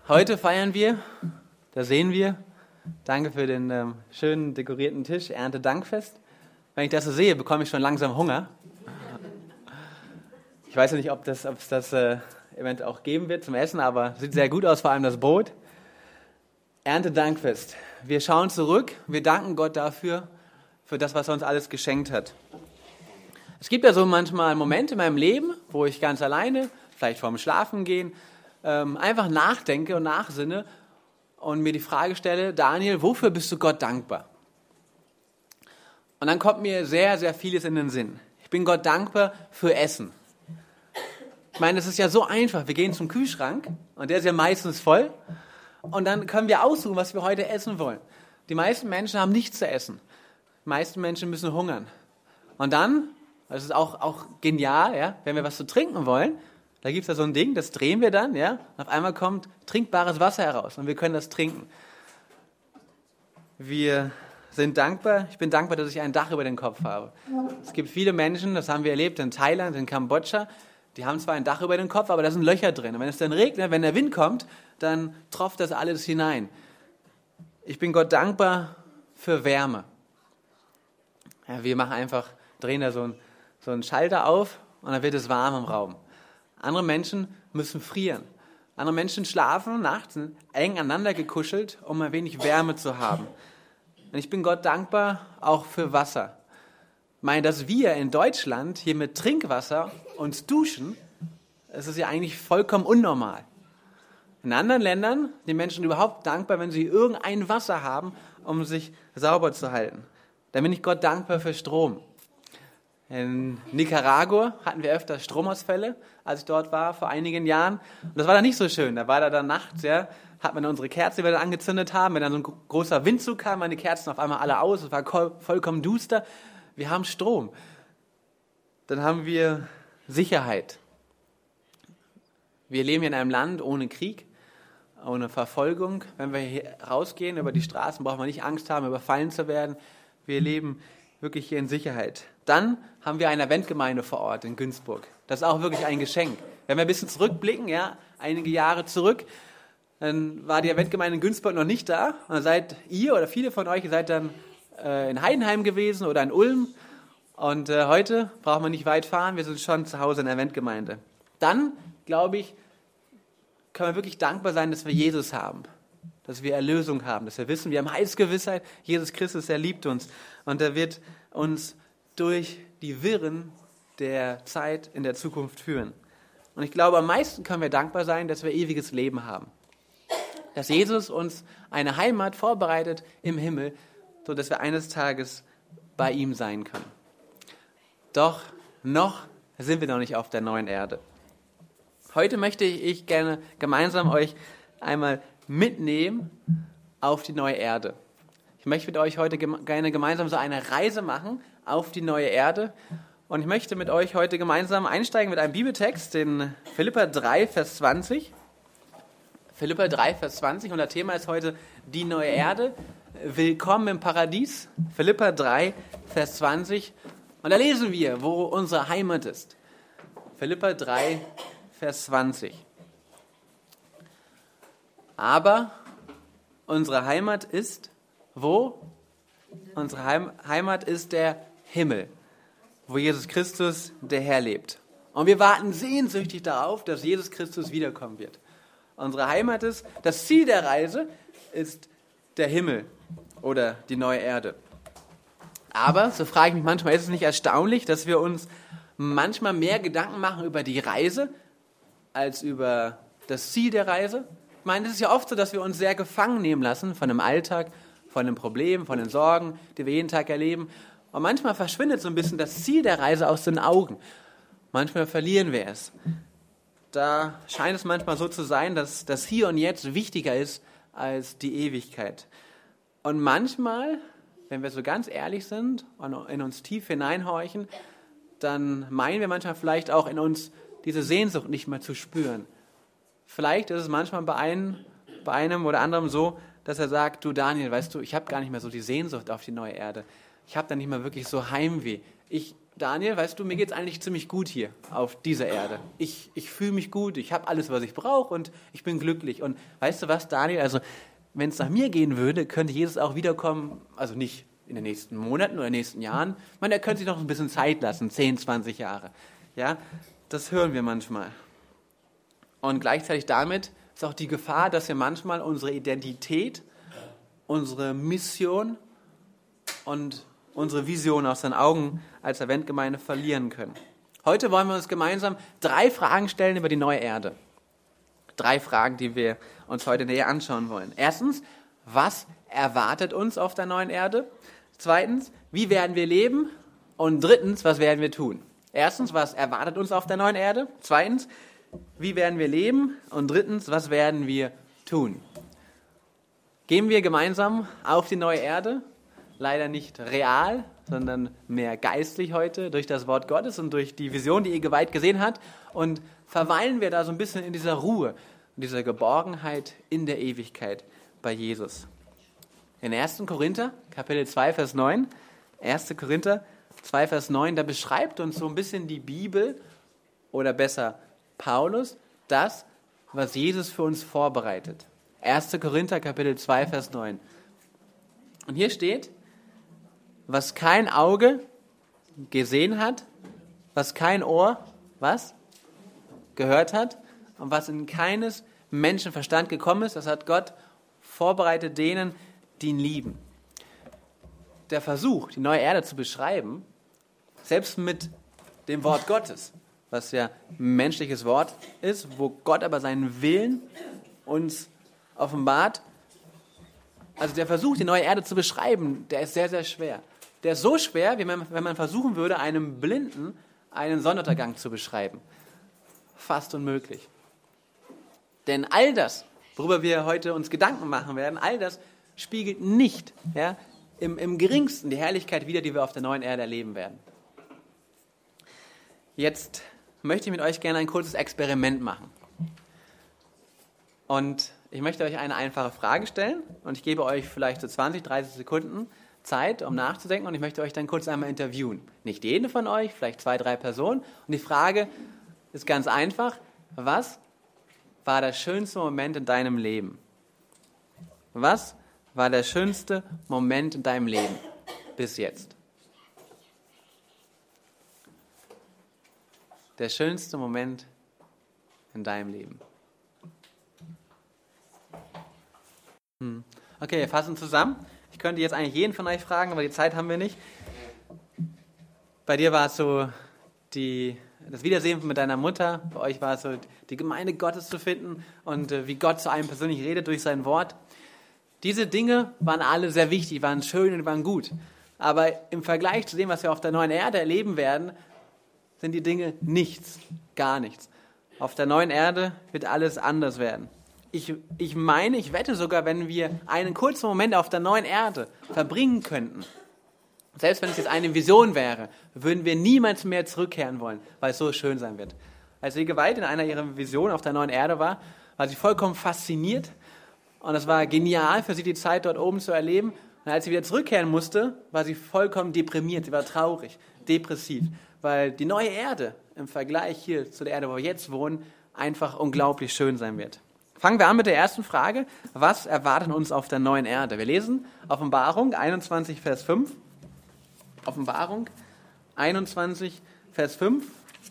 Heute feiern wir, da sehen wir, danke für den schönen dekorierten Tisch, Erntedankfest. Wenn ich das so sehe, bekomme ich schon langsam Hunger. Ich weiß ja nicht, ob es das eventuell auch geben wird zum Essen, aber sieht sehr gut aus, vor allem das Brot. Erntedankfest. Wir schauen zurück, wir danken Gott dafür, für das, was er uns alles geschenkt hat. Es gibt ja so manchmal Momente in meinem Leben, wo ich ganz alleine, vielleicht vorm Schlafengehen, einfach nachdenke und nachsinne und mir die Frage stelle, Daniel, wofür bist du Gott dankbar? Und dann kommt mir sehr, sehr vieles in den Sinn. Ich bin Gott dankbar für Essen. Ich meine, es ist ja so einfach. Wir gehen zum Kühlschrank und der ist ja meistens voll und dann können wir aussuchen, was wir heute essen wollen. Die meisten Menschen haben nichts zu essen. Die meisten Menschen müssen hungern. Und dann, das ist auch genial, ja, wenn wir was zu trinken wollen, da gibt es ja so ein Ding, das drehen wir dann, ja, und auf einmal kommt trinkbares Wasser heraus und wir können das trinken. Wir sind dankbar, ich bin dankbar, dass ich ein Dach über den Kopf habe. Es gibt viele Menschen, das haben wir erlebt in Thailand, in Kambodscha, die haben zwar ein Dach über den Kopf, aber da sind Löcher drin. Und wenn es dann regnet, wenn der Wind kommt, dann tropft das alles hinein. Ich bin Gott dankbar für Wärme. Ja, wir machen einfach, drehen da so einen Schalter auf und dann wird es warm im Raum. Andere Menschen müssen frieren. Andere Menschen schlafen nachts eng aneinander gekuschelt, um ein wenig Wärme zu haben. Und ich bin Gott dankbar auch für Wasser. Ich meine, dass wir in Deutschland hier mit Trinkwasser uns duschen, das ist ja eigentlich vollkommen unnormal. In anderen Ländern sind die Menschen überhaupt dankbar, wenn sie irgendein Wasser haben, um sich sauber zu halten. Da bin ich Gott dankbar für Strom. In Nicaragua hatten wir öfter Stromausfälle, als ich dort war, vor einigen Jahren. Und das war dann nicht so schön. Da war da dann nachts, ja, hat man unsere Kerzen, die wir dann angezündet haben. Wenn dann so ein großer Windzug kam, waren die Kerzen auf einmal alle aus. Es war vollkommen duster. Wir haben Strom. Dann haben wir Sicherheit. Wir leben hier in einem Land ohne Krieg, ohne Verfolgung. Wenn wir hier rausgehen über die Straßen, brauchen wir nicht Angst haben, überfallen zu werden. Wir leben wirklich hier in Sicherheit. Dann haben wir eine Eventgemeinde vor Ort in Günzburg. Das ist auch wirklich ein Geschenk. Wenn wir ein bisschen zurückblicken, ja, einige Jahre zurück, dann war die Eventgemeinde in Günzburg noch nicht da. Und dann seid ihr oder viele von euch seid dann in Heidenheim gewesen oder in Ulm. Und heute brauchen wir nicht weit fahren, wir sind schon zu Hause in der Eventgemeinde. Dann, glaube ich, können wir wirklich dankbar sein, dass wir Jesus haben. Dass wir Erlösung haben, dass wir wissen, wir haben Heilsgewissheit, Jesus Christus, er liebt uns. Und er wird uns durch die Wirren der Zeit in der Zukunft führen. Und ich glaube, am meisten können wir dankbar sein, dass wir ewiges Leben haben. Dass Jesus uns eine Heimat vorbereitet im Himmel, sodass wir eines Tages bei ihm sein können. Doch noch sind wir noch nicht auf der neuen Erde. Heute möchte ich gerne gemeinsam euch einmal mitnehmen auf die neue Erde. Ich möchte mit euch heute gerne gemeinsam so eine Reise machen auf die neue Erde. Und ich möchte mit euch heute gemeinsam einsteigen mit einem Bibeltext in Philipper 3, Vers 20. Philipper 3, Vers 20 und das Thema ist heute die neue Erde. Willkommen im Paradies. Philipper 3, Vers 20. Und da lesen wir, wo unsere Heimat ist. Philipper 3, Vers 20. Aber unsere Heimat ist wo? Unsere Heimat ist der Himmel, wo Jesus Christus, der Herr, lebt. Und wir warten sehnsüchtig darauf, dass Jesus Christus wiederkommen wird. Unsere Heimat ist, das Ziel der Reise ist der Himmel oder die neue Erde. Aber, so frage ich mich manchmal, ist es nicht erstaunlich, dass wir uns manchmal mehr Gedanken machen über die Reise als über das Ziel der Reise? Ich meine, es ist ja oft so, dass wir uns sehr gefangen nehmen lassen von dem Alltag, von den Problemen, von den Sorgen, die wir jeden Tag erleben. Und manchmal verschwindet so ein bisschen das Ziel der Reise aus den Augen. Manchmal verlieren wir es. Da scheint es manchmal so zu sein, dass das Hier und Jetzt wichtiger ist als die Ewigkeit. Und manchmal, wenn wir so ganz ehrlich sind und in uns tief hineinhorchen, dann meinen wir manchmal vielleicht auch in uns diese Sehnsucht nicht mehr zu spüren. Vielleicht ist es manchmal bei einem oder anderem so, dass er sagt, du Daniel, weißt du, ich habe gar nicht mehr so die Sehnsucht auf die neue Erde. Ich habe da nicht mehr wirklich so Heimweh. Ich Daniel, weißt du, mir geht es eigentlich ziemlich gut hier auf dieser Erde. Ich fühle mich gut, ich habe alles, was ich brauche und ich bin glücklich. Und weißt du was, Daniel, also wenn es nach mir gehen würde, könnte Jesus auch wiederkommen, also nicht in den nächsten Monaten oder in den nächsten Jahren. Ich meine, er könnte sich noch ein bisschen Zeit lassen, 10, 20 Jahre. Ja, das hören wir manchmal. Und gleichzeitig damit ist auch die Gefahr, dass wir manchmal unsere Identität, unsere Mission und unsere Vision aus den Augen als Adventgemeinde verlieren können. Heute wollen wir uns gemeinsam 3 Fragen stellen über die neue Erde. 3 Fragen, die wir uns heute näher anschauen wollen. Erstens, was erwartet uns auf der neuen Erde? Zweitens, wie werden wir leben? Und drittens, was werden wir tun? Erstens, was erwartet uns auf der neuen Erde? Zweitens, wie werden wir leben? Und drittens, was werden wir tun? Gehen wir gemeinsam auf die neue Erde? Leider nicht real, sondern mehr geistlich heute durch das Wort Gottes und durch die Vision, die ihr geweiht gesehen habt. Und verweilen wir da so ein bisschen in dieser Ruhe, in dieser Geborgenheit in der Ewigkeit bei Jesus. In 1. Korinther, Kapitel 2, Vers 9, 1. Korinther 2, Vers 9, da beschreibt uns so ein bisschen die Bibel oder besser Paulus das, was Jesus für uns vorbereitet. 1. Korinther, Kapitel 2, Vers 9. Und hier steht, was kein Auge gesehen hat, was kein Ohr, was? Gehört hat und was in keines Menschenverstand gekommen ist, das hat Gott vorbereitet denen, die ihn lieben. Der Versuch, die neue Erde zu beschreiben, selbst mit dem Wort Gottes, was ja ein menschliches Wort ist, wo Gott aber seinen Willen uns offenbart, also der Versuch, die neue Erde zu beschreiben, der ist sehr, sehr schwer. Der ist so schwer, wie wenn man versuchen würde, einem Blinden einen Sonnenuntergang zu beschreiben. Fast unmöglich. Denn all das, worüber wir heute uns Gedanken machen werden, all das spiegelt nicht im geringsten die Herrlichkeit wider, die wir auf der neuen Erde erleben werden. Jetzt möchte ich mit euch gerne ein kurzes Experiment machen. Und ich möchte euch eine einfache Frage stellen und ich gebe euch vielleicht so 20, 30 Sekunden Zeit, um nachzudenken und ich möchte euch dann kurz einmal interviewen. Nicht jeden von euch, vielleicht 2, 3 Personen. Und die Frage ist ganz einfach, was war der schönste Moment in deinem Leben? Was war der schönste Moment in deinem Leben bis jetzt? Der schönste Moment in deinem Leben. Okay, wir fassen zusammen. Ich könnte jetzt eigentlich jeden von euch fragen, aber die Zeit haben wir nicht. Bei dir war es so das Wiedersehen mit deiner Mutter. Bei euch war es so die Gemeinde Gottes zu finden und wie Gott zu einem persönlich redet durch sein Wort. Diese Dinge waren alle sehr wichtig, waren schön und waren gut. Aber im Vergleich zu dem, was wir auf der neuen Erde erleben werden, sind die Dinge nichts, gar nichts. Auf der neuen Erde wird alles anders werden. Ich wette sogar, wenn wir einen kurzen Moment auf der neuen Erde verbringen könnten, selbst wenn es jetzt eine Vision wäre, würden wir niemals mehr zurückkehren wollen, weil es so schön sein wird. Als sie geweiht in einer ihrer Visionen auf der neuen Erde war sie vollkommen fasziniert und es war genial für sie, die Zeit dort oben zu erleben. Und als sie wieder zurückkehren musste, war sie vollkommen deprimiert, sie war traurig, depressiv, weil die neue Erde im Vergleich hier zu der Erde, wo wir jetzt wohnen, einfach unglaublich schön sein wird. Fangen wir an mit der ersten Frage. Was erwartet uns auf der neuen Erde? Wir lesen Offenbarung 21, Vers 5. Offenbarung 21, Vers 5.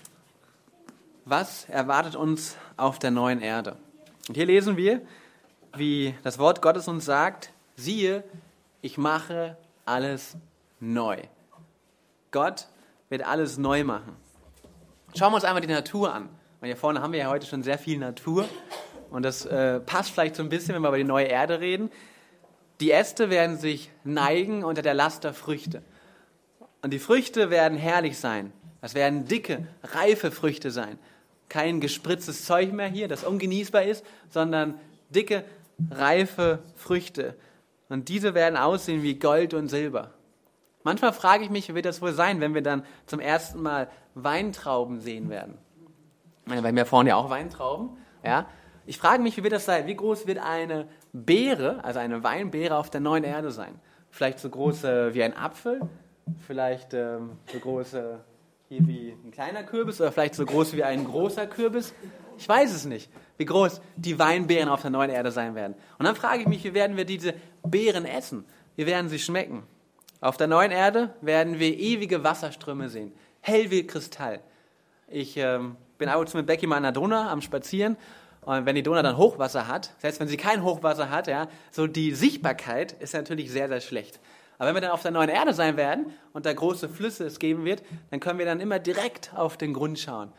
Was erwartet uns auf der neuen Erde? Und hier lesen wir, wie das Wort Gottes uns sagt, siehe, ich mache alles neu. Gott wird alles neu machen. Schauen wir uns einmal die Natur an. Und hier vorne haben wir ja heute schon sehr viel Natur. Und das passt vielleicht so ein bisschen, wenn wir über die neue Erde reden. Die Äste werden sich neigen unter der Last der Früchte. Und die Früchte werden herrlich sein. Das werden dicke, reife Früchte sein. Kein gespritztes Zeug mehr hier, das ungenießbar ist, sondern dicke, reife Früchte. Und diese werden aussehen wie Gold und Silber. Manchmal frage ich mich, wie wird das wohl sein, wenn wir dann zum ersten Mal Weintrauben sehen werden. Wir haben ja vorne ja auch Weintrauben, ja. Ich frage mich, wie wird das sein? Wie groß wird eine Beere, also eine Weinbeere auf der neuen Erde sein? Vielleicht so groß wie ein Apfel, vielleicht so groß hier wie ein kleiner Kürbis oder vielleicht so groß wie ein großer Kürbis. Ich weiß es nicht, wie groß die Weinbeeren auf der neuen Erde sein werden. Und dann frage ich mich, wie werden wir diese Beeren essen? Wie werden sie schmecken? Auf der neuen Erde werden wir ewige Wasserströme sehen, hell wie Kristall. Ich bin ab und zu mit Becky mal an der Donau am Spazieren. Und wenn die Donau dann Hochwasser hat, selbst wenn sie kein Hochwasser hat, ja, so die Sichtbarkeit ist natürlich sehr, sehr schlecht. Aber wenn wir dann auf der neuen Erde sein werden und da große Flüsse es geben wird, dann können wir dann immer direkt auf den Grund schauen.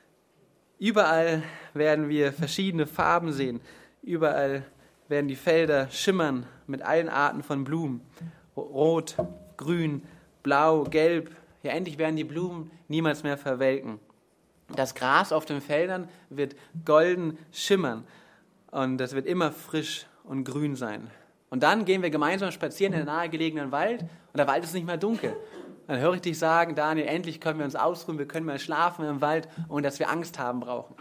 Überall werden wir verschiedene Farben sehen. Überall werden die Felder schimmern mit allen Arten von Blumen. Rot, grün, blau, gelb. Ja, endlich werden die Blumen niemals mehr verwelken. Das Gras auf den Feldern wird golden schimmern und das wird immer frisch und grün sein. Und dann gehen wir gemeinsam spazieren in den nahegelegenen Wald und der Wald ist nicht mehr dunkel. Dann höre ich dich sagen, Daniel, endlich können wir uns ausruhen, wir können mal schlafen im Wald, ohne dass wir Angst haben brauchen.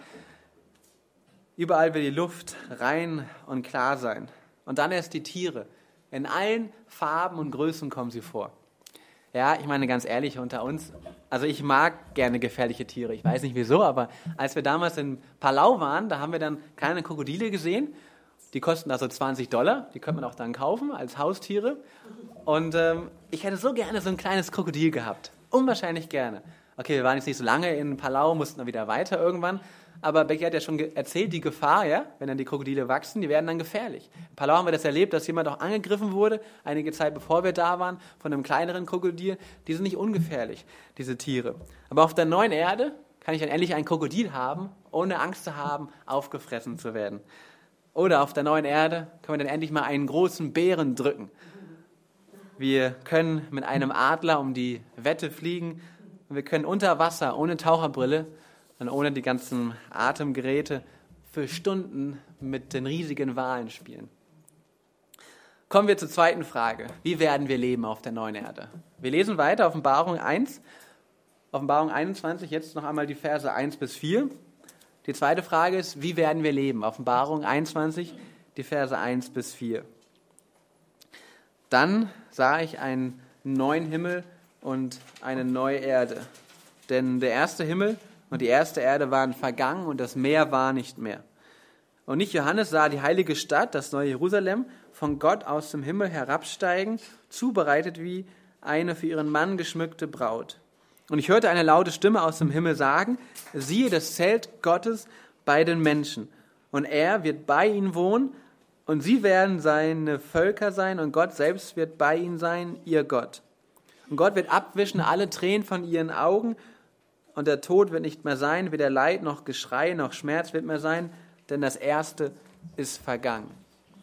Überall wird die Luft rein und klar sein. Und dann erst die Tiere. In allen Farben und Größen kommen sie vor. Ja, ich meine ganz ehrlich unter uns, also ich mag gerne gefährliche Tiere. Ich weiß nicht wieso, aber als wir damals in Palau waren, da haben wir dann kleine Krokodile gesehen. Die kosten also $20, die könnte man auch dann kaufen als Haustiere. Und ich hätte so gerne so ein kleines Krokodil gehabt. Unwahrscheinlich gerne. Okay, wir waren jetzt nicht so lange in Palau, mussten dann wieder weiter irgendwann. Aber Becky hat ja schon erzählt, die Gefahr, ja, wenn dann die Krokodile wachsen, die werden dann gefährlich. In Palau haben wir das erlebt, dass jemand auch angegriffen wurde, einige Zeit bevor wir da waren, von einem kleineren Krokodil. Die sind nicht ungefährlich, diese Tiere. Aber auf der neuen Erde kann ich dann endlich ein Krokodil haben, ohne Angst zu haben, aufgefressen zu werden. Oder auf der neuen Erde können wir dann endlich mal einen großen Bären drücken. Wir können mit einem Adler um die Wette fliegen und wir können unter Wasser, ohne Taucherbrille und ohne die ganzen Atemgeräte für Stunden mit den riesigen Walen spielen. Kommen wir zur zweiten Frage. Wie werden wir leben auf der neuen Erde? Wir lesen weiter, Offenbarung 1, Offenbarung 21, jetzt noch einmal die Verse 1 bis 4. Die zweite Frage ist, wie werden wir leben? Offenbarung 21, die Verse 1 bis 4. Dann sah ich einen neuen Himmel und eine neue Erde. Denn der erste Himmel und die erste Erde waren vergangen und das Meer war nicht mehr. Und ich, Johannes, sah die heilige Stadt, das neue Jerusalem, von Gott aus dem Himmel herabsteigen, zubereitet wie eine für ihren Mann geschmückte Braut. Und ich hörte eine laute Stimme aus dem Himmel sagen, siehe das Zelt Gottes bei den Menschen. Und er wird bei ihnen wohnen und sie werden seine Völker sein und Gott selbst wird bei ihnen sein, ihr Gott. Und Gott wird abwischen alle Tränen von ihren Augen und der Tod wird nicht mehr sein, weder Leid noch Geschrei noch Schmerz wird mehr sein, denn das Erste ist vergangen.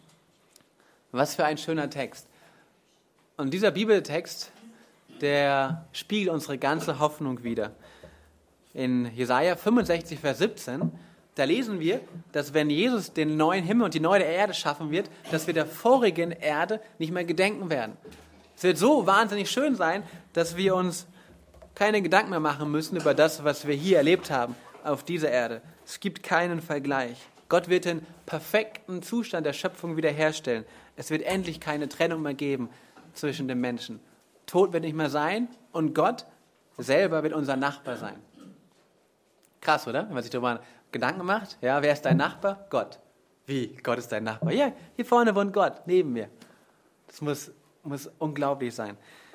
Was für ein schöner Text. Und dieser Bibeltext, der spiegelt unsere ganze Hoffnung wider. In Jesaja 65, Vers 17, da lesen wir, dass wenn Jesus den neuen Himmel und die neue Erde schaffen wird, dass wir der vorigen Erde nicht mehr gedenken werden. Es wird so wahnsinnig schön sein, dass wir uns keine Gedanken mehr machen müssen über das, was wir hier erlebt haben auf dieser Erde. Es gibt keinen Vergleich. Gott wird den perfekten Zustand der Schöpfung wiederherstellen. Es wird endlich keine Trennung mehr geben zwischen den Menschen. Tod wird nicht mehr sein und Gott selber wird unser Nachbar sein. Krass, oder? Wenn man sich darüber Gedanken macht. Ja, wer ist dein Nachbar? Gott. Wie? Gott ist dein Nachbar? Ja, hier vorne wohnt Gott, neben mir. Das muss unglaublich sein.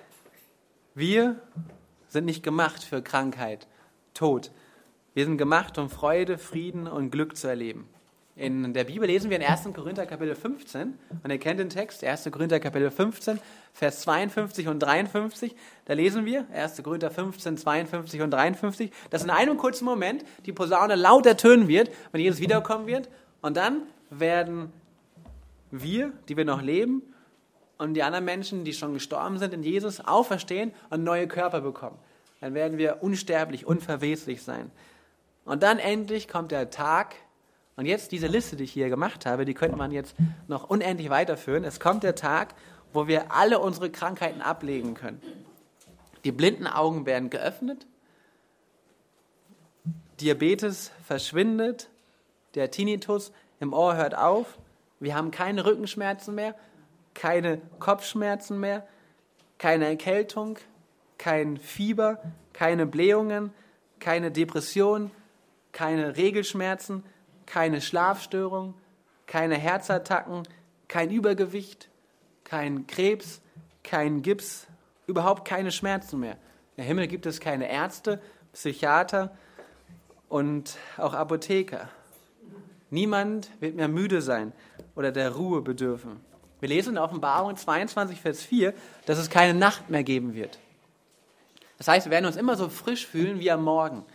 Wir sind nicht gemacht für Krankheit, Tod. Wir sind gemacht, um Freude, Frieden und Glück zu erleben. In der Bibel lesen wir in 1. Korinther Kapitel 15, und ihr kennt den Text, 1. Korinther Kapitel 15, Vers 52 und 53, da lesen wir, 1. Korinther 15, 52 und 53, dass in einem kurzen Moment die Posaune laut ertönen wird, wenn Jesus wiederkommen wird, und dann werden wir, die wir noch leben, und die anderen Menschen, die schon gestorben sind in Jesus, auferstehen und neue Körper bekommen. Dann werden wir unsterblich, unverweslich sein. Und dann endlich kommt der Tag. Und jetzt diese Liste, die ich hier gemacht habe, die könnte man jetzt noch unendlich weiterführen. Es kommt der Tag, wo wir alle unsere Krankheiten ablegen können. Die blinden Augen werden geöffnet, Diabetes verschwindet, der Tinnitus im Ohr hört auf, wir haben keine Rückenschmerzen mehr, keine Kopfschmerzen mehr, keine Erkältung, kein Fieber, keine Blähungen, keine Depression, keine Regelschmerzen, keine Schlafstörung, keine Herzattacken, kein Übergewicht, kein Krebs, kein Gips, überhaupt keine Schmerzen mehr. Im Himmel gibt es keine Ärzte, Psychiater und auch Apotheker. Niemand wird mehr müde sein oder der Ruhe bedürfen. Wir lesen in Offenbarung 22, Vers 4, dass es keine Nacht mehr geben wird. Das heißt, wir werden uns immer so frisch fühlen wie am Morgen.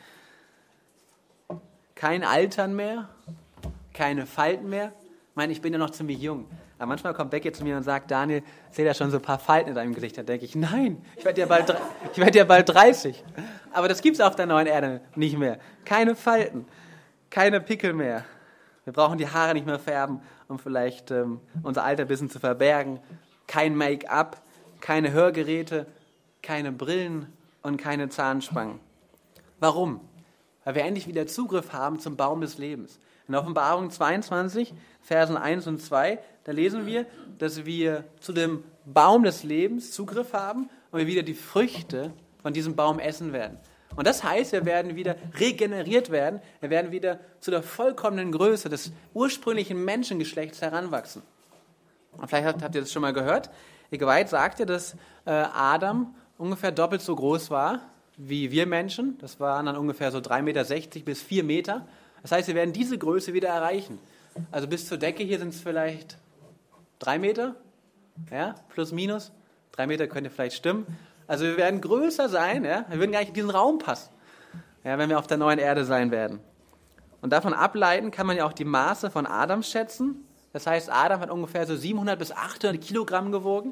Kein Altern mehr, keine Falten mehr. Ich meine, ich bin ja noch ziemlich jung. Aber manchmal kommt Becky zu mir und sagt, Daniel, ich sehe da schon so ein paar Falten in deinem Gesicht. Da denke ich, nein, ich werde ja bald 30. Aber das gibt es auf der neuen Erde nicht mehr. Keine Falten, keine Pickel mehr. Wir brauchen die Haare nicht mehr färben, um vielleicht unser Alter ein bisschen zu verbergen. Kein Make-up, keine Hörgeräte, keine Brillen und keine Zahnspangen. Warum? Weil wir endlich wieder Zugriff haben zum Baum des Lebens. In Offenbarung 22, Versen 1 und 2, da lesen wir, dass wir zu dem Baum des Lebens Zugriff haben und wir wieder die Früchte von diesem Baum essen werden. Und das heißt, wir werden wieder regeneriert werden, wir werden wieder zu der vollkommenen Größe des ursprünglichen Menschengeschlechts heranwachsen. Und vielleicht habt ihr das schon mal gehört. Ihr Gewalt sagte, dass Adam ungefähr doppelt so groß war wie wir Menschen. Das waren dann ungefähr so 3,60 Meter bis 4 Meter. Das heißt, wir werden diese Größe wieder erreichen. Also bis zur Decke hier sind es vielleicht 3 Meter, ja, plus minus. 3 Meter könnte vielleicht stimmen. Also wir werden größer sein, ja? Wir würden gar nicht in diesen Raum passen, ja, wenn wir auf der neuen Erde sein werden. Und davon ableiten kann man ja auch die Maße von Adam schätzen. Das heißt, Adam hat ungefähr so 700 bis 800 Kilogramm gewogen.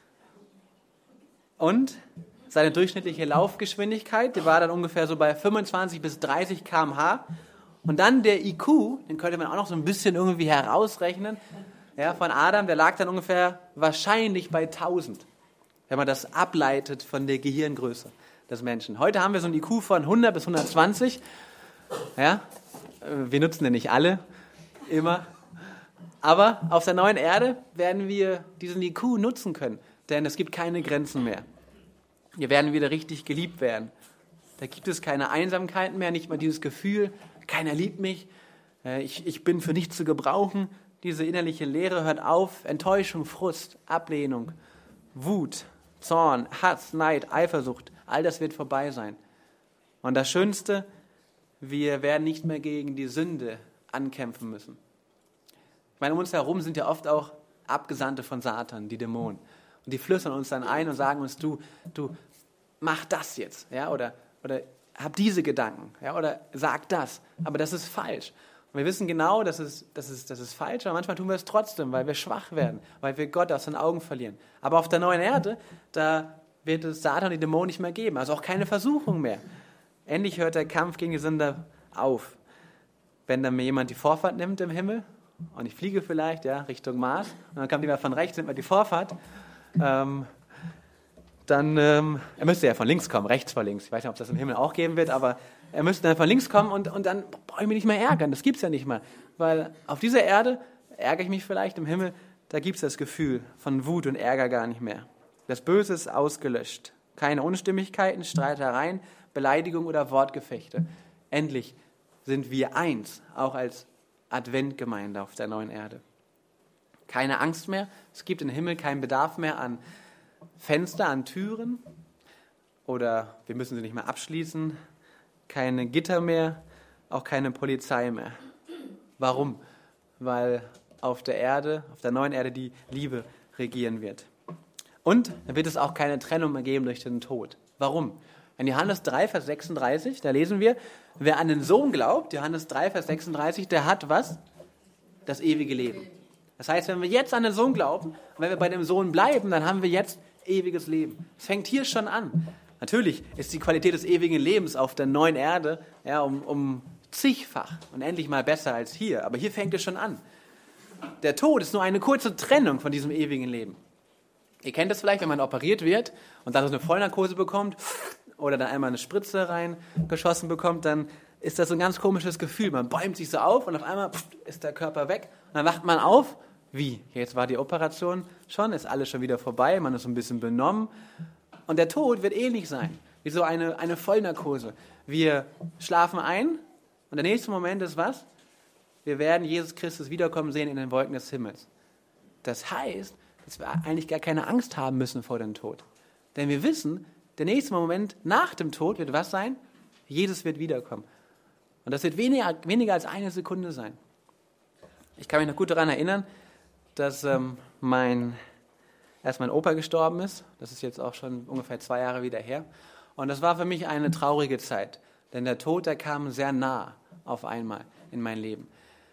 Und seine durchschnittliche Laufgeschwindigkeit, die war dann ungefähr so bei 25 bis 30 km/h. Und dann der IQ, den könnte man auch noch so ein bisschen irgendwie herausrechnen, ja, von Adam, der lag dann ungefähr wahrscheinlich bei 1000, wenn man das ableitet von der Gehirngröße des Menschen. Heute haben wir so ein IQ von 100 bis 120. Ja, wir nutzen den nicht alle, immer. Aber auf der neuen Erde werden wir diesen IQ nutzen können, denn es gibt keine Grenzen mehr. Wir werden wieder richtig geliebt werden. Da gibt es keine Einsamkeit mehr, nicht mal dieses Gefühl, keiner liebt mich, ich bin für nichts zu gebrauchen. Diese innerliche Leere hört auf. Enttäuschung, Frust, Ablehnung, Wut, Zorn, Hass, Neid, Eifersucht, all das wird vorbei sein. Und das Schönste, wir werden nicht mehr gegen die Sünde ankämpfen müssen. Ich meine, um uns herum sind ja oft auch Abgesandte von Satan, die Dämonen. Und die flüstern uns dann ein und sagen uns, du mach das jetzt, ja, oder hab diese Gedanken, ja, oder sag das. Aber das ist falsch. Und wir wissen genau, das ist falsch, aber manchmal tun wir es trotzdem, weil wir schwach werden, weil wir Gott aus den Augen verlieren. Aber auf der neuen Erde, da wird es Satan und die Dämonen nicht mehr geben, also auch keine Versuchung mehr. Endlich hört der Kampf gegen die Sünder auf. Wenn dann mir jemand die Vorfahrt nimmt im Himmel und ich fliege vielleicht, ja, Richtung Mars und dann kommt jemand von rechts, nimmt mir die Vorfahrt, dann, er müsste ja von links kommen, rechts vor links. Ich weiß nicht, ob es das im Himmel auch geben wird, aber er müsste dann von links kommen und dann brauche ich mich nicht mehr ärgern. Das gibt es ja nicht mehr. Weil auf dieser Erde ärgere ich mich vielleicht, im Himmel, da gibt es das Gefühl von Wut und Ärger gar nicht mehr. Das Böse ist ausgelöscht. Keine Unstimmigkeiten, Streitereien, Beleidigung oder Wortgefechte. Endlich sind wir eins, auch als Adventgemeinde auf der neuen Erde. Keine Angst mehr. Es gibt im Himmel keinen Bedarf mehr an Fenster, an Türen oder wir müssen sie nicht mehr abschließen, keine Gitter mehr, auch keine Polizei mehr. Warum? Weil auf der Erde, auf der neuen Erde die Liebe regieren wird. Und dann wird es auch keine Trennung mehr geben durch den Tod. Warum? In Johannes 3, Vers 36, da lesen wir, wer an den Sohn glaubt, Johannes 3, Vers 36, der hat was? Das ewige Leben. Das heißt, wenn wir jetzt an den Sohn glauben und wenn wir bei dem Sohn bleiben, dann haben wir jetzt ewiges Leben. Es fängt hier schon an. Natürlich ist die Qualität des ewigen Lebens auf der neuen Erde ja, um zigfach und endlich mal besser als hier. Aber hier fängt es schon an. Der Tod ist nur eine kurze Trennung von diesem ewigen Leben. Ihr kennt es vielleicht, wenn man operiert wird und dann so eine Vollnarkose bekommt oder dann einmal eine Spritze reingeschossen bekommt, dann ist das so ein ganz komisches Gefühl. Man bäumt sich so auf und auf einmal ist der Körper weg. Und dann wacht man auf. Wie? Jetzt war die Operation schon, ist alles schon wieder vorbei, man ist so ein bisschen benommen. Und der Tod wird ähnlich sein. wie so eine Vollnarkose. Wir schlafen ein und der nächste Moment ist was? Wir werden Jesus Christus wiederkommen sehen in den Wolken des Himmels. Das heißt, dass wir eigentlich gar keine Angst haben müssen vor dem Tod. Denn wir wissen, der nächste Moment nach dem Tod wird was sein? Jesus wird wiederkommen. Und das wird weniger als eine Sekunde sein. Ich kann mich noch gut daran erinnern, dass mein Opa gestorben ist. Das ist jetzt auch schon ungefähr 2 Jahre wieder her. Und das war für mich eine traurige Zeit. Denn der Tod, der kam sehr nah auf einmal in mein Leben.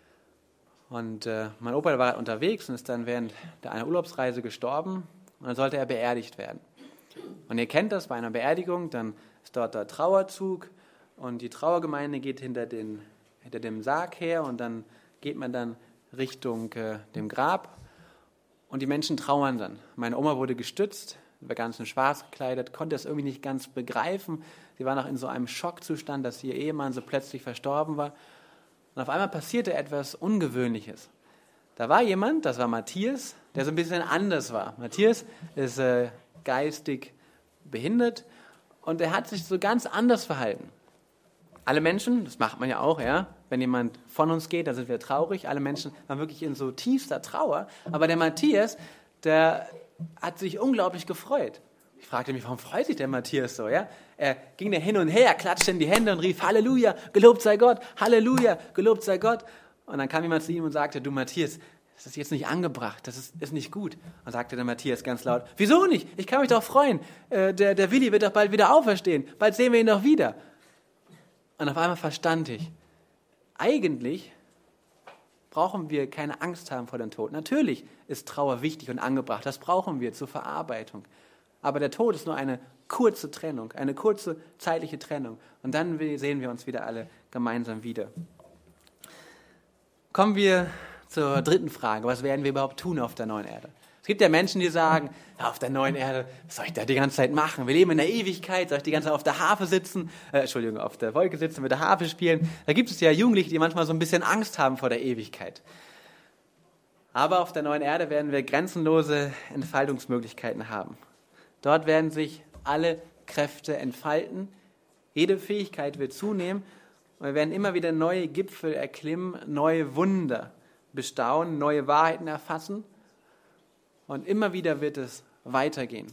Und mein Opa war unterwegs und ist dann während einer Urlaubsreise gestorben. Und dann sollte er beerdigt werden. Und ihr kennt das, bei einer Beerdigung, dann ist dort der Trauerzug. Und die Trauergemeinde geht hinter dem Sarg her. Und dann geht man dann Richtung dem Grab. Und die Menschen trauern dann. Meine Oma wurde gestützt, war ganz in schwarz gekleidet, konnte es irgendwie nicht ganz begreifen. Sie war noch in so einem Schockzustand, dass ihr Ehemann so plötzlich verstorben war. Und auf einmal passierte etwas Ungewöhnliches. Da war jemand, das war Matthias, der so ein bisschen anders war. Matthias ist geistig behindert und er hat sich so ganz anders verhalten. Alle Menschen, das macht man ja auch, ja, wenn jemand von uns geht, dann sind wir traurig. Alle Menschen waren wirklich in so tiefster Trauer. Aber der Matthias, der hat sich unglaublich gefreut. Ich fragte mich, warum freut sich der Matthias so? Ja? Er ging da hin und her, klatschte in die Hände und rief, Halleluja, gelobt sei Gott, Halleluja, gelobt sei Gott. Und dann kam jemand zu ihm und sagte, du Matthias, das ist jetzt nicht angebracht, das ist nicht gut. Und sagte der Matthias ganz laut, wieso nicht? Ich kann mich doch freuen. Der Willi wird doch bald wieder auferstehen. Bald sehen wir ihn doch wieder. Und auf einmal verstand ich, eigentlich brauchen wir keine Angst haben vor dem Tod. Natürlich ist Trauer wichtig und angebracht, das brauchen wir zur Verarbeitung. Aber der Tod ist nur eine kurze Trennung, eine kurze zeitliche Trennung. Und dann sehen wir uns wieder alle gemeinsam wieder. Kommen wir zur dritten Frage. Was werden wir überhaupt tun auf der neuen Erde? Es gibt ja Menschen, die sagen, ja, auf der neuen Erde, was soll ich da die ganze Zeit machen? Wir leben in der Ewigkeit, soll ich die ganze Zeit auf der Harfe sitzen? Auf der Wolke sitzen, mit der Harfe spielen? Da gibt es ja Jugendliche, die manchmal so ein bisschen Angst haben vor der Ewigkeit. Aber auf der neuen Erde werden wir grenzenlose Entfaltungsmöglichkeiten haben. Dort werden sich alle Kräfte entfalten, jede Fähigkeit wird zunehmen und wir werden immer wieder neue Gipfel erklimmen, neue Wunder bestaunen, neue Wahrheiten erfassen. Und immer wieder wird es weitergehen.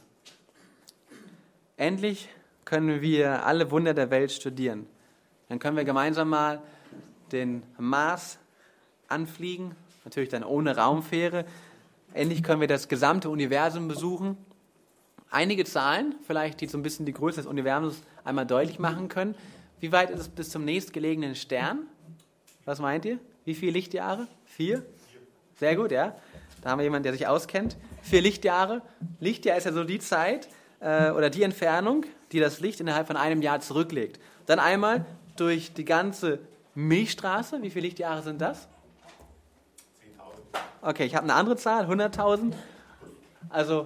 Endlich können wir alle Wunder der Welt studieren. Dann können wir gemeinsam mal den Mars anfliegen, natürlich dann ohne Raumfähre. Endlich können wir das gesamte Universum besuchen. Einige Zahlen, vielleicht die so ein bisschen die Größe des Universums einmal deutlich machen können. Wie weit ist es bis zum nächstgelegenen Stern? Was meint ihr? Wie viele Lichtjahre? 4? Sehr gut, ja. Da haben wir jemanden, der sich auskennt. 4 Lichtjahre. Lichtjahr ist ja so die Zeit oder die Entfernung, die das Licht innerhalb von einem Jahr zurücklegt. Dann einmal durch die ganze Milchstraße. Wie viele Lichtjahre sind das? 10.000. Okay, ich habe eine andere Zahl, 100.000. Also,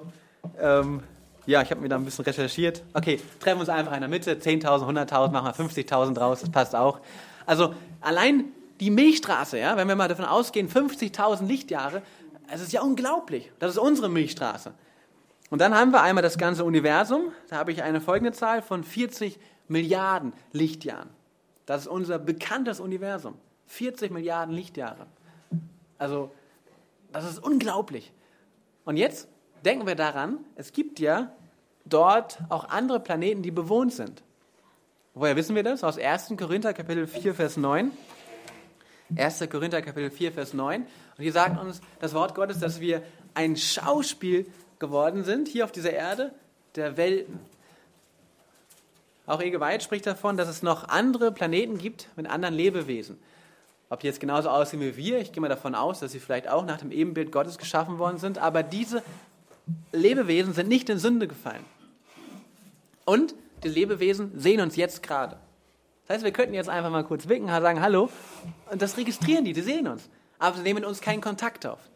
ich habe mir da ein bisschen recherchiert. Okay, treffen wir uns einfach in der Mitte. 10.000, 100.000, machen wir 50.000 draus, das passt auch. Also, allein die Milchstraße, ja, wenn wir mal davon ausgehen, 50.000 Lichtjahre, es ist ja unglaublich. Das ist unsere Milchstraße. Und dann haben wir einmal das ganze Universum. Da habe ich eine folgende Zahl von 40 Milliarden Lichtjahren. Das ist unser bekanntes Universum. 40 Milliarden Lichtjahre. Also, das ist unglaublich. Und jetzt denken wir daran, es gibt ja dort auch andere Planeten, die bewohnt sind. Woher wissen wir das? Aus 1. Korinther Kapitel 4, Vers 9. 1. Korinther Kapitel 4, Vers 9. Und hier sagt uns das Wort Gottes, dass wir ein Schauspiel geworden sind, hier auf dieser Erde, der Welten. Auch Ege White spricht davon, dass es noch andere Planeten gibt mit anderen Lebewesen. Ob die jetzt genauso aussehen wie wir, ich gehe mal davon aus, dass sie vielleicht auch nach dem Ebenbild Gottes geschaffen worden sind, aber diese Lebewesen sind nicht in Sünde gefallen. Und die Lebewesen sehen uns jetzt gerade. Das heißt, wir könnten jetzt einfach mal kurz winken, sagen Hallo und das registrieren die sehen uns. Aber sie nehmen mit uns keinen Kontakt auf.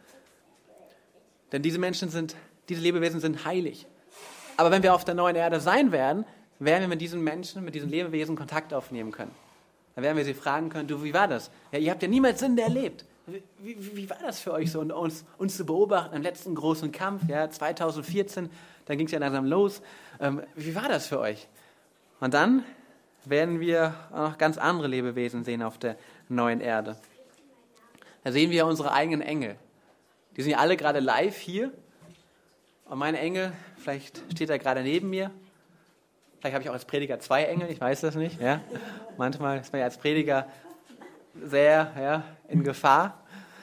Denn diese Lebewesen sind heilig. Aber wenn wir auf der neuen Erde sein werden, werden wir mit diesen Menschen, mit diesen Lebewesen Kontakt aufnehmen können. Dann werden wir sie fragen können, du, wie war das? Ja, ihr habt ja niemals Sünde erlebt. Wie war das für euch so, uns zu beobachten im letzten großen Kampf, ja, 2014, dann ging es ja langsam los. Wie war das für euch? Und dann werden wir auch noch ganz andere Lebewesen sehen auf der neuen Erde. Da sehen wir unsere eigenen Engel. Die sind ja alle gerade live hier. Und mein Engel, vielleicht steht er gerade neben mir. Vielleicht habe ich auch als Prediger 2 Engel, ich weiß das nicht. Ja? Manchmal ist man ja als Prediger sehr in Gefahr.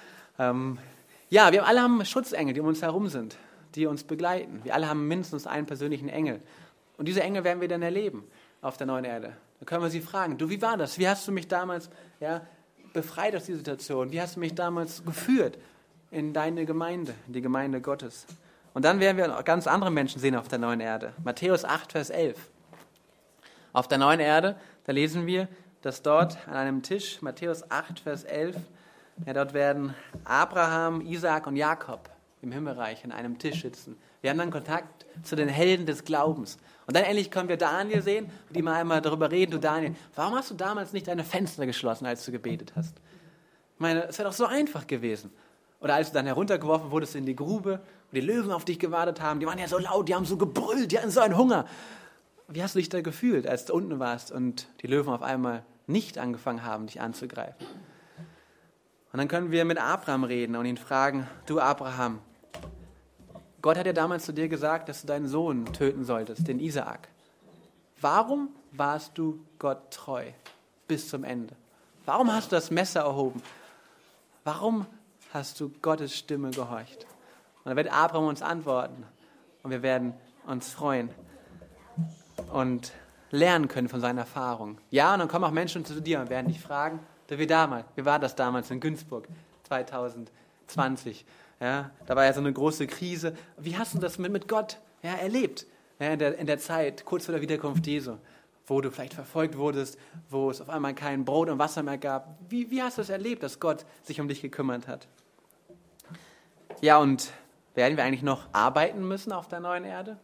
Wir alle haben Schutzengel, die um uns herum sind, die uns begleiten. Wir alle haben mindestens einen persönlichen Engel. Und diese Engel werden wir dann erleben auf der neuen Erde. Dann können wir sie fragen, du, wie war das? Wie hast du mich damals befreit aus dieser Situation? Wie hast du mich damals geführt in deine Gemeinde, in die Gemeinde Gottes? Und dann werden wir ganz andere Menschen sehen auf der neuen Erde. Matthäus 8, Vers 11. Auf der neuen Erde, da lesen wir, dass dort an einem Tisch, Matthäus 8, Vers 11, dort werden Abraham, Isaak und Jakob im Himmelreich an einem Tisch sitzen. Wir haben dann Kontakt zu den Helden des Glaubens. Und dann endlich können wir Daniel sehen und ihm einmal darüber reden, du Daniel, warum hast du damals nicht deine Fenster geschlossen, als du gebetet hast? Ich meine, es wäre doch so einfach gewesen. Oder als du dann heruntergeworfen wurdest in die Grube, wo die Löwen auf dich gewartet haben, die waren ja so laut, die haben so gebrüllt, die hatten so einen Hunger. Wie hast du dich da gefühlt, als du unten warst und die Löwen auf einmal nicht angefangen haben, dich anzugreifen? Und dann können wir mit Abraham reden und ihn fragen, du Abraham, Gott hat ja damals zu dir gesagt, dass du deinen Sohn töten solltest, den Isaak. Warum warst du Gott treu bis zum Ende? Warum hast du das Messer erhoben? Warum hast du Gottes Stimme gehorcht? Und dann wird Abraham uns antworten und wir werden uns freuen und lernen können von seinen Erfahrungen. Ja, und dann kommen auch Menschen zu dir und werden dich fragen, wie war das damals in Günzburg 2020? Ja, da war ja so eine große Krise. Wie hast du das mit Gott erlebt? Ja, in der Zeit, kurz vor der Wiederkunft Jesu, wo du vielleicht verfolgt wurdest, wo es auf einmal kein Brot und Wasser mehr gab. Wie hast du es erlebt, dass Gott sich um dich gekümmert hat? Ja, und werden wir eigentlich noch arbeiten müssen auf der neuen Erde?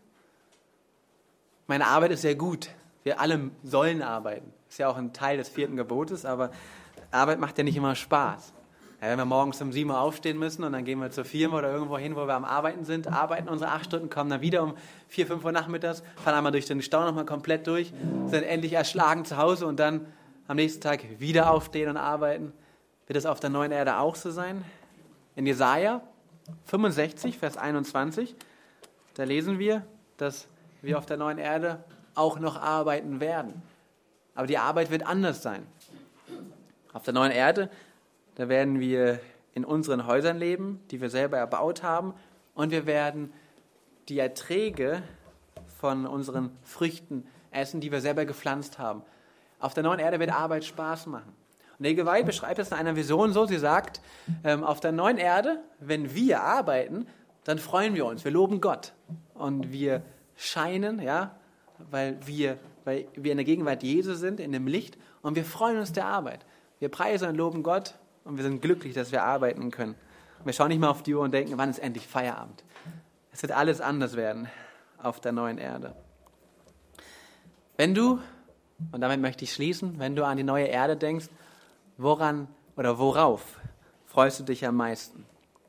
Meine Arbeit ist sehr gut. Wir alle sollen arbeiten. Ist ja auch ein Teil des 4. Gebotes, aber Arbeit macht ja nicht immer Spaß. Ja, wenn wir morgens um 7 Uhr aufstehen müssen und dann gehen wir zur Firma oder irgendwo hin, wo wir am Arbeiten sind, arbeiten unsere 8 Stunden, kommen dann wieder um 4, 5 Uhr nachmittags, fahren einmal durch den Stau nochmal komplett durch, sind endlich erschlagen zu Hause und dann am nächsten Tag wieder aufstehen und arbeiten. Wird das auf der neuen Erde auch so sein? In Jesaja 65, Vers 21, da lesen wir, dass wir auf der neuen Erde auch noch arbeiten werden. Aber die Arbeit wird anders sein. Auf der neuen Erde, da werden wir in unseren Häusern leben, die wir selber erbaut haben, und wir werden die Erträge von unseren Früchten essen, die wir selber gepflanzt haben. Auf der neuen Erde wird Arbeit Spaß machen. Und Ege White beschreibt es in einer Vision so, sie sagt, auf der neuen Erde, wenn wir arbeiten, dann freuen wir uns, wir loben Gott und wir scheinen, weil wir in der Gegenwart Jesu sind, in dem Licht, und wir freuen uns der Arbeit. Wir preisen und loben Gott und wir sind glücklich, dass wir arbeiten können. Und wir schauen nicht mehr auf die Uhr und denken, wann ist endlich Feierabend. Es wird alles anders werden auf der neuen Erde. Wenn du, und damit möchte ich schließen, wenn du an die neue Erde denkst, woran oder worauf freust du dich am meisten?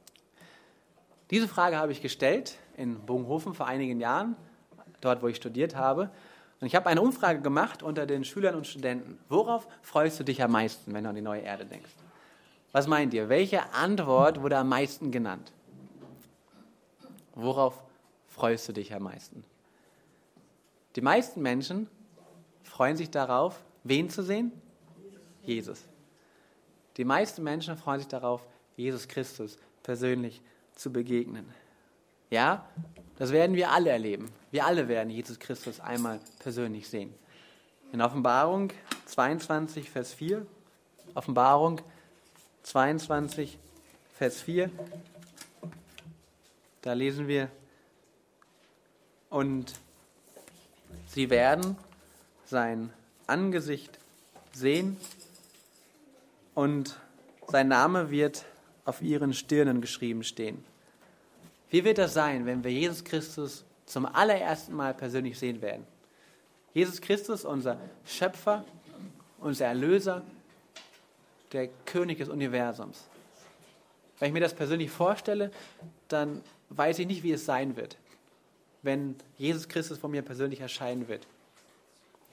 Diese Frage habe ich gestellt in Bogenhofen vor einigen Jahren, dort wo ich studiert habe. Und ich habe eine Umfrage gemacht unter den Schülern und Studenten. Worauf freust du dich am meisten, wenn du an die neue Erde denkst? Was meint ihr? Welche Antwort wurde am meisten genannt? Worauf freust du dich am meisten? Die meisten Menschen freuen sich darauf, wen zu sehen? Jesus. Die meisten Menschen freuen sich darauf, Jesus Christus persönlich zu begegnen. Ja, das werden wir alle erleben. Wir alle werden Jesus Christus einmal persönlich sehen. In Offenbarung 22, Vers 4, Offenbarung 22, Vers 4, da lesen wir, und sie werden sein Angesicht sehen und sein Name wird auf ihren Stirnen geschrieben stehen. Wie wird das sein, wenn wir Jesus Christus zum allerersten Mal persönlich sehen werden? Jesus Christus, unser Schöpfer, unser Erlöser, der König des Universums. Wenn ich mir das persönlich vorstelle, dann weiß ich nicht, wie es sein wird, wenn Jesus Christus von mir persönlich erscheinen wird.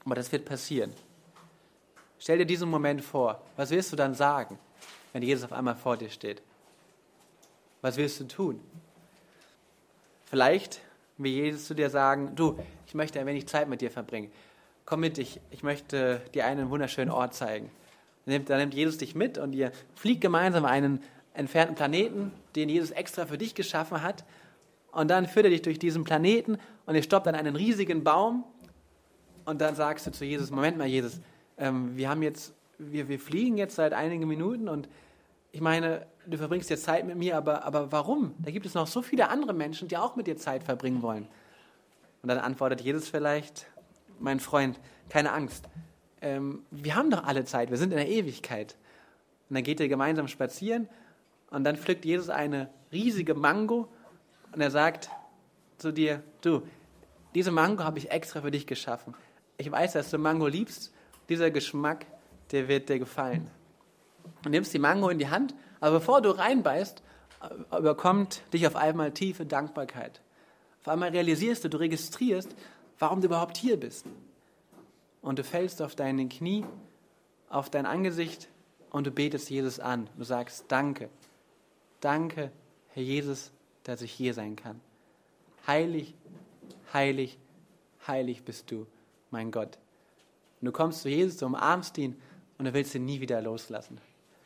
Aber das wird passieren. Stell dir diesen Moment vor. Was wirst du dann sagen, wenn Jesus auf einmal vor dir steht? Was wirst du tun? Vielleicht will Jesus zu dir sagen, du, ich möchte ein wenig Zeit mit dir verbringen. Komm mit, ich möchte dir einen wunderschönen Ort zeigen. Dann nimmt Jesus dich mit und ihr fliegt gemeinsam einen entfernten Planeten, den Jesus extra für dich geschaffen hat. Und dann führt er dich durch diesen Planeten und ihr stoppt an einen riesigen Baum. Und dann sagst du zu Jesus, Moment mal Jesus, wir fliegen jetzt seit einigen Minuten und ich meine, du verbringst jetzt Zeit mit mir, aber warum? Da gibt es noch so viele andere Menschen, die auch mit dir Zeit verbringen wollen. Und dann antwortet Jesus vielleicht, mein Freund, keine Angst, wir haben doch alle Zeit, wir sind in der Ewigkeit. Und dann geht ihr gemeinsam spazieren und dann pflückt Jesus eine riesige Mango und er sagt zu dir, du, diese Mango habe ich extra für dich geschaffen. Ich weiß, dass du Mango liebst, dieser Geschmack, der wird dir gefallen. Du nimmst die Mango in die Hand, aber bevor du reinbeißt, überkommt dich auf einmal tiefe Dankbarkeit. Auf einmal realisierst du registrierst, warum du überhaupt hier bist. Und du fällst auf deine Knie, auf dein Angesicht und du betest Jesus an. Du sagst, danke, danke, Herr Jesus, dass ich hier sein kann. Heilig, heilig, heilig bist du, mein Gott. Und du kommst zu Jesus, du umarmst ihn und du willst ihn nie wieder loslassen.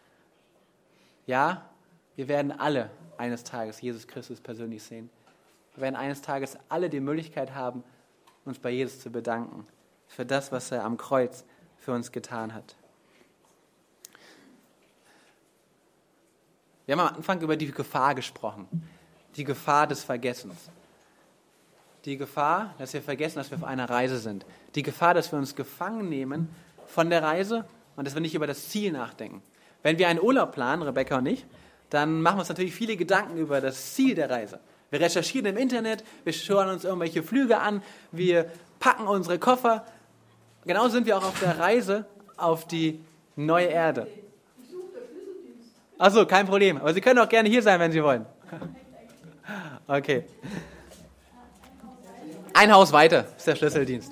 Ja, wir werden alle eines Tages Jesus Christus persönlich sehen. Wir werden eines Tages alle die Möglichkeit haben, uns bei Jesus zu bedanken für das, was er am Kreuz für uns getan hat. Wir haben am Anfang über die Gefahr gesprochen, die Gefahr des Vergessens. Die Gefahr, dass wir vergessen, dass wir auf einer Reise sind. Die Gefahr, dass wir uns gefangen nehmen von der Reise und dass wir nicht über das Ziel nachdenken. Wenn wir einen Urlaub planen, Rebecca und ich, dann machen wir uns natürlich viele Gedanken über das Ziel der Reise. Wir recherchieren im Internet, wir schauen uns irgendwelche Flüge an, wir packen unsere Koffer. Genauso sind wir auch auf der Reise auf die neue Erde. Achso, kein Problem. Aber Sie können auch gerne hier sein, wenn Sie wollen. Okay. Ein Haus weiter ist der Schlüsseldienst.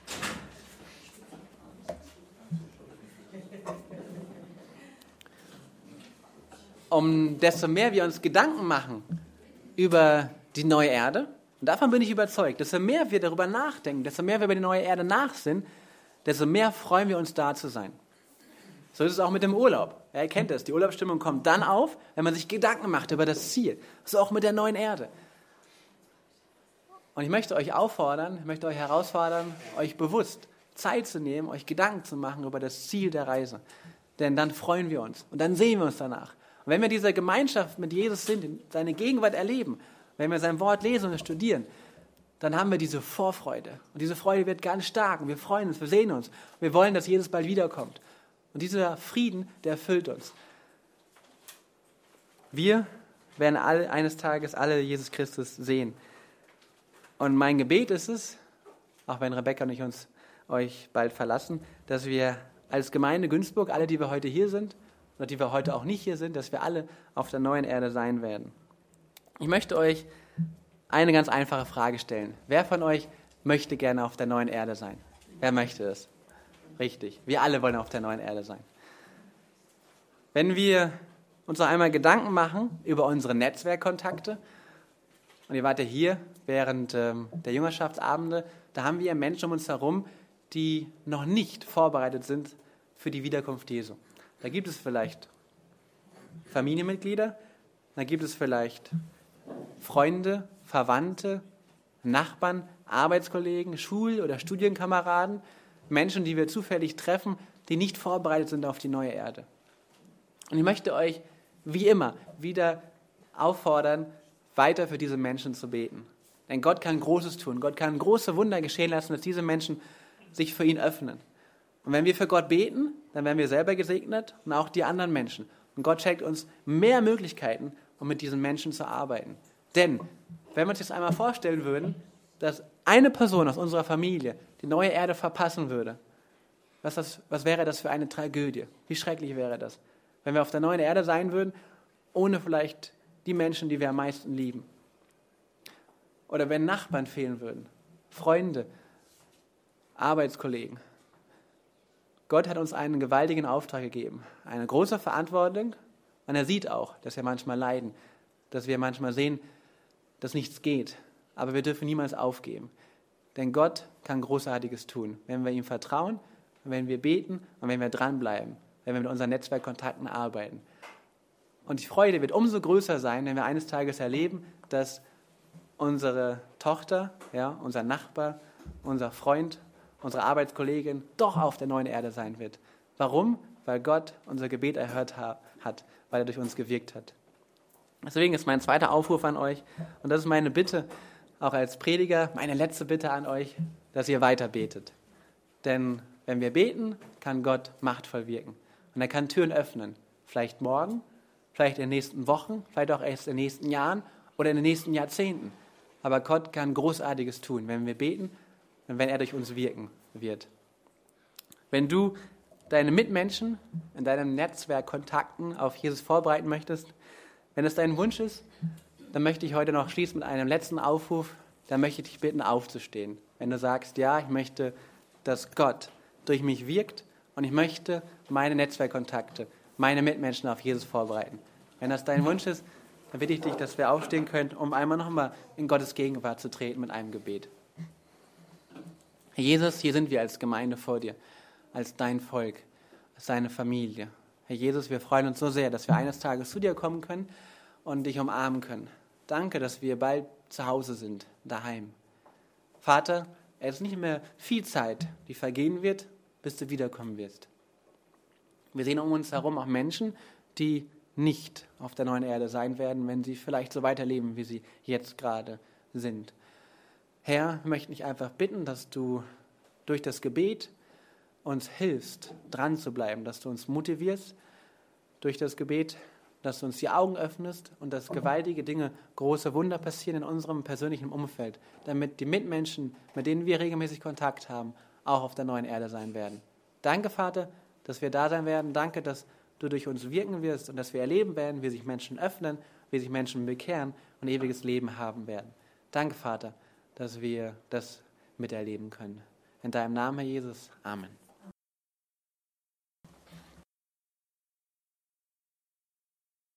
Desto mehr wir uns Gedanken machen über die neue Erde, und davon bin ich überzeugt, desto mehr wir darüber nachdenken, desto mehr wir über die neue Erde nachsinnen, desto mehr freuen wir uns, da zu sein. So ist es auch mit dem Urlaub. Ja, ihr kennt das, die Urlaubsstimmung kommt dann auf, wenn man sich Gedanken macht über das Ziel. So auch mit der neuen Erde. Und ich möchte euch auffordern, ich möchte euch herausfordern, euch bewusst Zeit zu nehmen, euch Gedanken zu machen über das Ziel der Reise. Denn dann freuen wir uns und dann sehen wir uns danach. Und wenn wir diese Gemeinschaft mit Jesus sind, seine Gegenwart erleben, wenn wir sein Wort lesen und studieren, dann haben wir diese Vorfreude. Und diese Freude wird ganz stark. Und wir freuen uns, wir sehen uns. Wir wollen, dass Jesus bald wiederkommt. Und dieser Frieden, der erfüllt uns. Wir werden eines Tages alle Jesus Christus sehen. Und mein Gebet ist es, auch wenn Rebecca und ich euch bald verlassen, dass wir als Gemeinde Günzburg, alle, die wir heute hier sind, oder die wir heute auch nicht hier sind, dass wir alle auf der neuen Erde sein werden. Ich möchte euch eine ganz einfache Frage stellen. Wer von euch möchte gerne auf der neuen Erde sein? Wer möchte das? Richtig, wir alle wollen auf der neuen Erde sein. Wenn wir uns noch einmal Gedanken machen über unsere Netzwerkkontakte, und ihr wart ja hier während der Jüngerschaftsabende, da haben wir Menschen um uns herum, die noch nicht vorbereitet sind für die Wiederkunft Jesu. Da gibt es vielleicht Familienmitglieder, da gibt es vielleicht Freunde, Verwandte, Nachbarn, Arbeitskollegen, Schul- oder Studienkameraden, Menschen, die wir zufällig treffen, die nicht vorbereitet sind auf die neue Erde. Und ich möchte euch, wie immer, wieder auffordern, weiter für diese Menschen zu beten. Denn Gott kann Großes tun. Gott kann große Wunder geschehen lassen, dass diese Menschen sich für ihn öffnen. Und wenn wir für Gott beten, dann werden wir selber gesegnet und auch die anderen Menschen. Und Gott schenkt uns mehr Möglichkeiten, um mit diesen Menschen zu arbeiten. Denn, wenn wir uns jetzt einmal vorstellen würden, dass eine Person aus unserer Familie die neue Erde verpassen würde, was wäre das für eine Tragödie? Wie schrecklich wäre das, wenn wir auf der neuen Erde sein würden, ohne vielleicht die Menschen, die wir am meisten lieben? Oder wenn Nachbarn fehlen würden, Freunde, Arbeitskollegen, Gott hat uns einen gewaltigen Auftrag gegeben, eine große Verantwortung. Und er sieht auch, dass wir manchmal leiden, dass wir manchmal sehen, dass nichts geht. Aber wir dürfen niemals aufgeben. Denn Gott kann Großartiges tun, wenn wir ihm vertrauen, wenn wir beten und wenn wir dranbleiben, wenn wir mit unseren Netzwerkkontakten arbeiten. Und die Freude wird umso größer sein, wenn wir eines Tages erleben, dass unsere Tochter, ja, unser Nachbar, unser Freund, unsere Arbeitskollegin doch auf der neuen Erde sein wird. Warum? Weil Gott unser Gebet erhört hat, weil er durch uns gewirkt hat. Deswegen ist mein zweiter Aufruf an euch, und das ist meine Bitte, auch als Prediger, meine letzte Bitte an euch, dass ihr weiter betet. Denn wenn wir beten, kann Gott machtvoll wirken. Und er kann Türen öffnen. Vielleicht morgen, vielleicht in den nächsten Wochen, vielleicht auch erst in den nächsten Jahren oder in den nächsten Jahrzehnten. Aber Gott kann Großartiges tun, wenn wir beten und wenn er durch uns wirken wird. Wenn du deine Mitmenschen in deinem Netzwerk Kontakten auf Jesus vorbereiten möchtest, wenn es dein Wunsch ist, dann möchte ich heute noch schließen mit einem letzten Aufruf. Dann möchte ich dich bitten, aufzustehen. Wenn du sagst, ja, ich möchte, dass Gott durch mich wirkt und ich möchte meine Netzwerkkontakte, meine Mitmenschen auf Jesus vorbereiten. Wenn das dein Wunsch ist, dann bitte ich dich, dass wir aufstehen können, um einmal nochmal in Gottes Gegenwart zu treten mit einem Gebet. Herr Jesus, hier sind wir als Gemeinde vor dir, als dein Volk, als deine Familie. Herr Jesus, wir freuen uns so sehr, dass wir eines Tages zu dir kommen können und dich umarmen können. Danke, dass wir bald zu Hause sind, daheim. Vater, es ist nicht mehr viel Zeit, die vergehen wird, bis du wiederkommen wirst. Wir sehen um uns herum auch Menschen, die nicht auf der neuen Erde sein werden, wenn sie vielleicht so weiterleben, wie sie jetzt gerade sind. Herr, ich möchte dich einfach bitten, dass du durch das Gebet uns hilfst, dran zu bleiben, dass du uns motivierst durch das Gebet, dass du uns die Augen öffnest und dass gewaltige Dinge, große Wunder passieren in unserem persönlichen Umfeld, damit die Mitmenschen, mit denen wir regelmäßig Kontakt haben, auch auf der neuen Erde sein werden. Danke, Vater, dass wir da sein werden. Danke, dass du durch uns wirken wirst und dass wir erleben werden, wie sich Menschen öffnen, wie sich Menschen bekehren und ewiges Leben haben werden. Danke, Vater, dass wir das miterleben können. In deinem Namen, Herr Jesus. Amen.